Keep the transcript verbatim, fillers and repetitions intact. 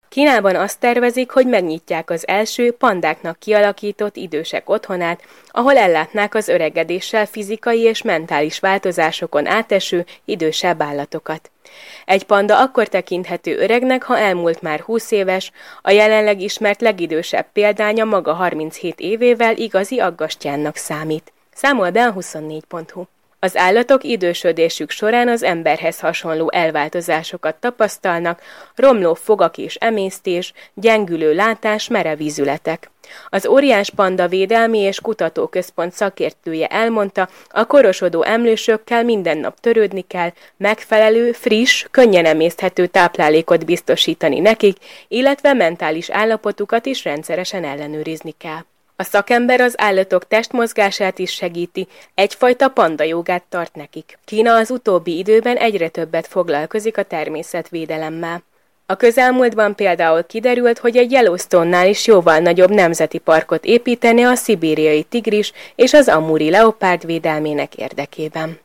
Kínában azt tervezik, hogy megnyitják az első pandáknak kialakított idősek otthonát, ahol ellátnák az öregedéssel fizikai és mentális változásokon áteső idősebb állatokat. Egy panda akkor tekinthető öregnek, ha elmúlt már húsz éves, a jelenleg ismert legidősebb példánya maga harminchét évével igazi aggastyánnak számít. Számol be a huszonnégy pont hu. Az állatok idősödésük során az emberhez hasonló elváltozásokat tapasztalnak, romló fogak és emésztés, gyengülő látás, merev ízületek. Az óriás panda védelmi és kutatóközpont szakértője elmondta, a korosodó emlősökkel minden nap törődni kell, megfelelő, friss, könnyen emészthető táplálékot biztosítani nekik, illetve mentális állapotukat is rendszeresen ellenőrizni kell. A szakember az állatok testmozgását is segíti, egyfajta pandajógát tart nekik. Kína az utóbbi időben egyre többet foglalkozik a természetvédelemmel. A közelmúltban például kiderült, hogy egy Yellowstone-nál is jóval nagyobb nemzeti parkot építene a szibériai tigris és az amuri leopárd védelmének érdekében.